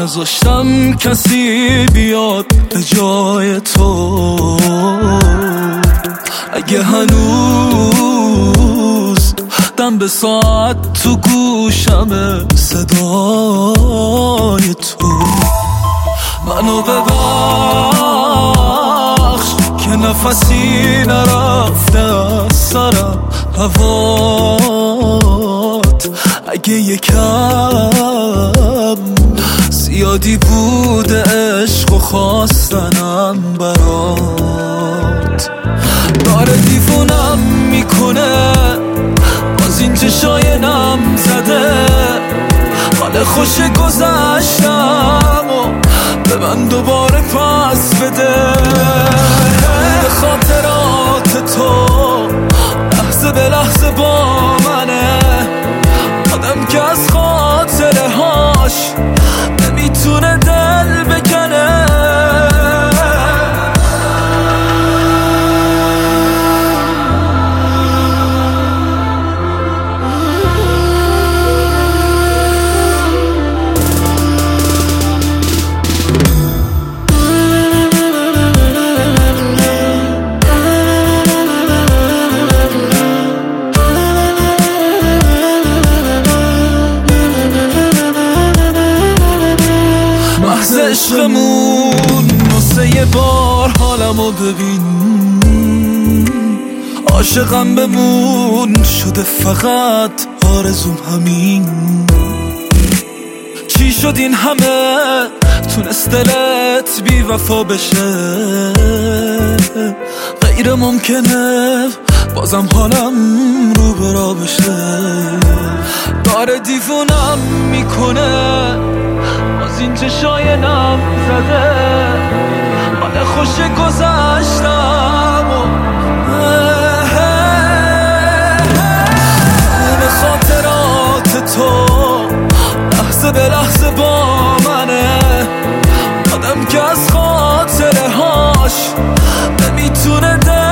نذاشتم کسی بیاد به جای تو. اگه هنوز دم به ساعت تو گوشمه صدای تو، منو ببخش که نفسی نرفته از سرم هوات. اگه یکم زیادی بوده عشق و خواستنم برات، داره دیوونم میکنه باز این چشای نم زده. حال خوش گذشتم و به من دوباره پس بده. به خاطرات تو لحظه به لحظه با منه، آدم که از خاطره هاش نمیتونه دل بکنه. عشقمون نصه یه بار حالمو ببین، عاشقم بمون شده فقط آرزوم همین. چی شد این همه تونست دلت بی وفا بشه؟ غیر ممکنه بازم حالم رو برا بشه. داره دیوونم میکنه باز این چشای نم زده. حال خوش گذشتم و به خاطرات تو لحظه به لحظه با منه، آدم که از خاطره هاش نمیتونه